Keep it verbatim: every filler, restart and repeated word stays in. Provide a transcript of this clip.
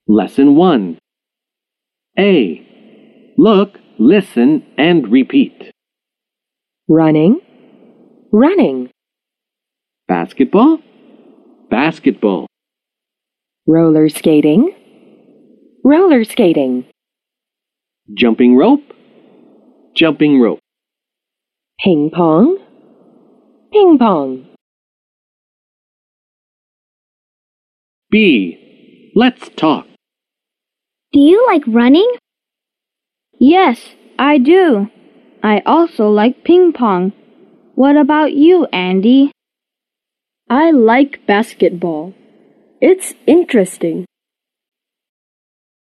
Lesson one. A. Look, listen, and repeat. Running, running. Basketball, basketball. Roller skating, roller skating. Jumping rope, jumping rope. Ping pong, ping pong. B. Let's talk. Do you like running? Yes, I do. I also like ping pong. What about you, Andy? I like basketball. It's interesting.